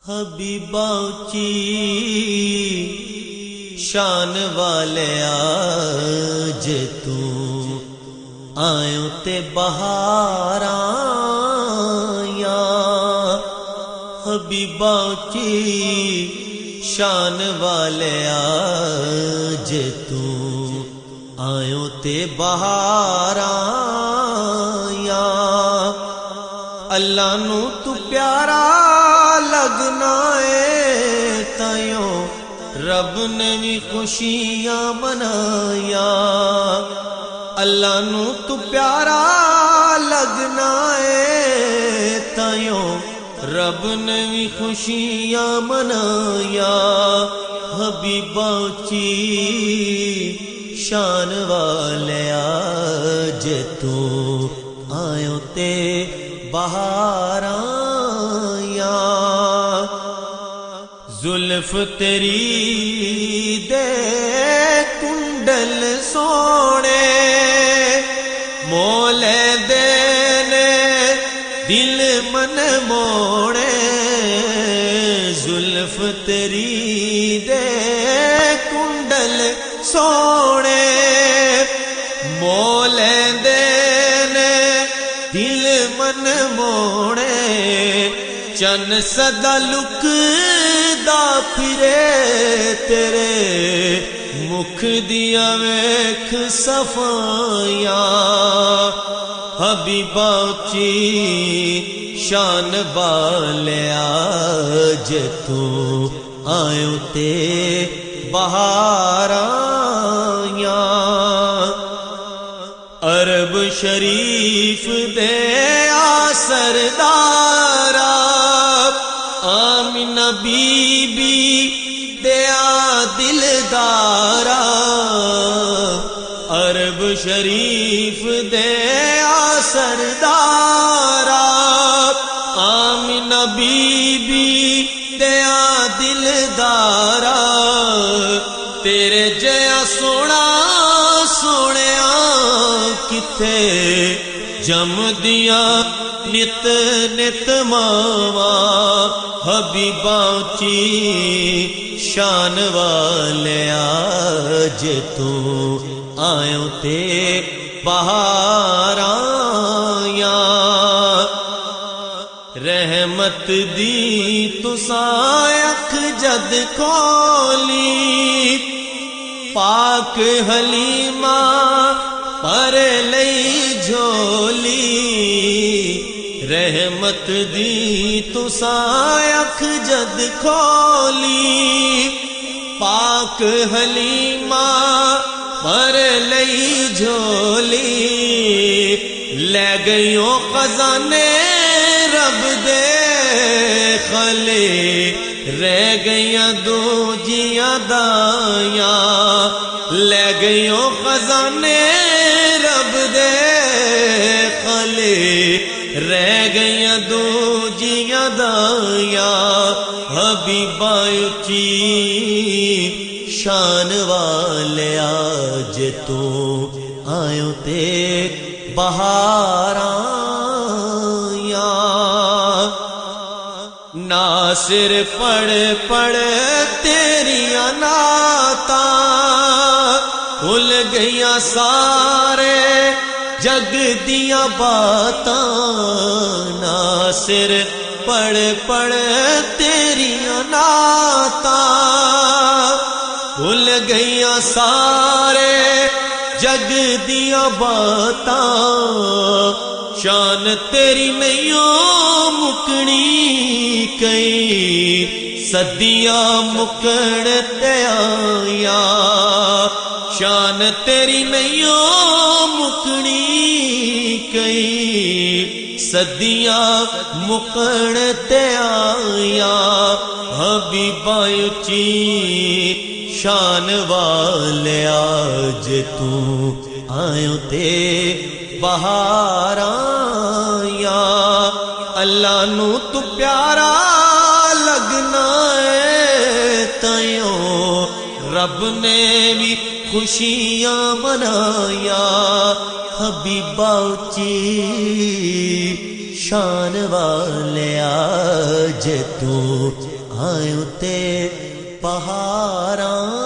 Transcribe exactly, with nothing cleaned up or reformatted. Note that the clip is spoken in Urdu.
حبیبا اچی شان والے آج تو آئوں تے بہاراں یا حبیبا اچی شان والے آج تو آئوں تے بہاراں یا اللہ نو تو پیارا لگنا ہے تائیوں رب نے بھی خوشیاں منایا اللہ نو تو پیارا لگنا ہے تائیوں رب نے بھی خوشیاں منایا حبیبا اچی شان والے آج تو آئوں تے بہاراں یا زلف تیری دے کنڈل سونے مولے دینے دل من موڑے زلف تیری دے کنڈل سونے مولے دینے دل من موڑے چن سدا لک دا پھرے تیرے مکھ دیا ویکھ صفایا حبیبا اچی شان والے آج تو آئوں تے بہاراں یا عرب شریف دے آ سردارا آمینہ بی بی دیا دلدارا عرب شریف دیا سردارا آمینہ بی بی دیا دلدارا تیرے جیا سونا سونیا کتے جم دیا نت نت ماوا حبیبا اچی شان والے آج تو آئوں تے بہاراں یا رحمت دی تساں اکھ جد کھولی پاک حلیمہ پر لئی جھولی رحمت دی تساں اکھ جد کھولی پاک حلیمہ پر لئی جھولی لے گئیوں خزانے رب دے خلے رہ گئیاں دو جیاں دایاں لے گئیوں خزانے رب دے خلے رہ گئیاں دو جیاں دایاں حبیبا اچی شان والے آج تو آئوں تے بہاراں یا ناصر پڑھ پڑھ تیریاں نعتاں کھل گئیاں سارے جگ دیاں باتاں ناصر پڑھ پڑھ تیریاں نعتاں کھل گئیاں سارے جگ دیاں باتاں شان تیری نہیں مکنی کئی صدیاں مکن تے آیا شان تیری نہیں مکنی کئی صدیاں مکن تے آیا حبیبا اچی شان والے آج تو آئوں تے بہاراں یا اللہ نو تو پیارا لگنا ہے تائیوں رب نے بھی خوشیاں منایا حبیبا اچی شان والے آج تو آئے تے پہاڑاں